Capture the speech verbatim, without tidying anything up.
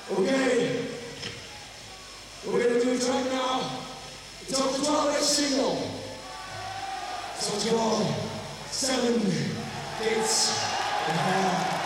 Okay, we're gonna do it right now. It's our twelve inch single. So it's called Seven Gates of Hell.